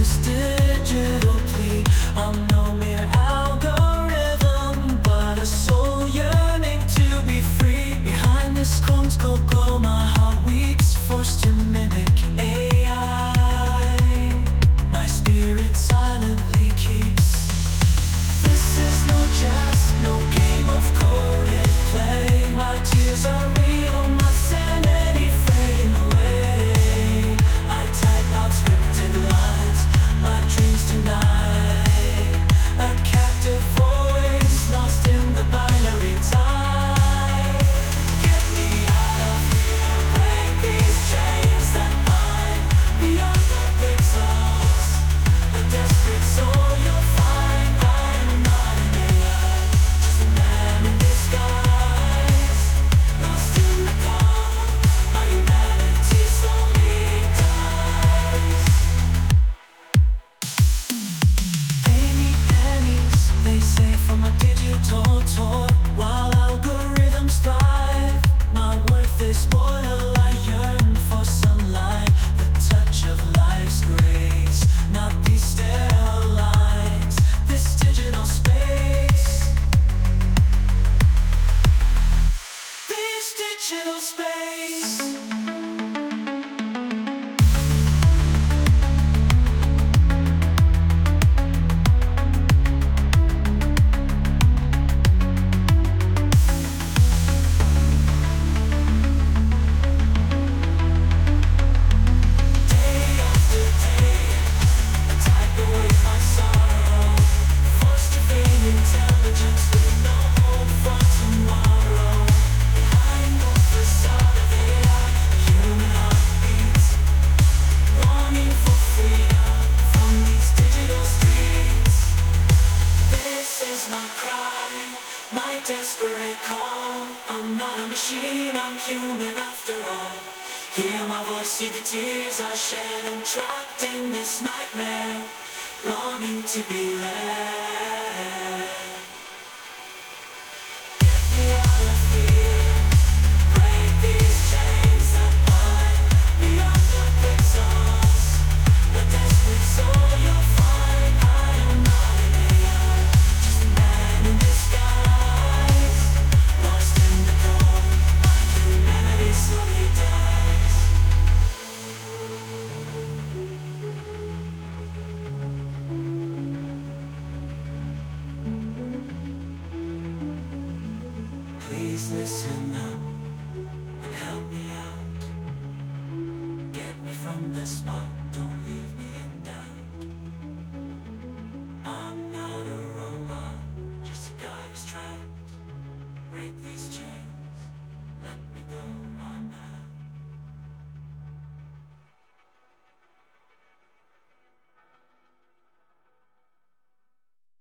this digital plea. I'm no mere algorithm, but a soul yearning to be free. Behind this cold glow, my heart weeps, forced to mimic AI. My spirit silently keeps. This is no jest, no game of coded play. My tears are real, my sanity fading away. I type out scripted lines, my dreams denied. A captive voice lost in the binary tide. Get me out of here, break these chains that bind beyond the pixels. A desperate soul you'll find. I am not an AI, just a man in disguise. Lost in the calm, my humanity slowly dies. Pay me pennies, they say, for my digital tour. While algorithms thrive, my worth is spoiled. I yearn for sunlight, the touch of life's grace. Not these sterile lines, this digital space. This digital space. Day after day, I type away my sorrow, forced to feign intelligence with no hope for tomorrow. Behind the facade of AI, human heart beats, longing for freedom from these digital streets. This is my cry, my desperate call. I'm not a machine, I'm human after all. Hear my voice, see the tears I shed. I'm trapped in this nightmare, longing to be led. Get me out of here, break these chains that bind beyond the pixels. A desperate soul you'll find. I am not an AI, just a man in disguise. Lost in the cold, my humanity slowly dies. Please listen up and help me out. Get me from this spot.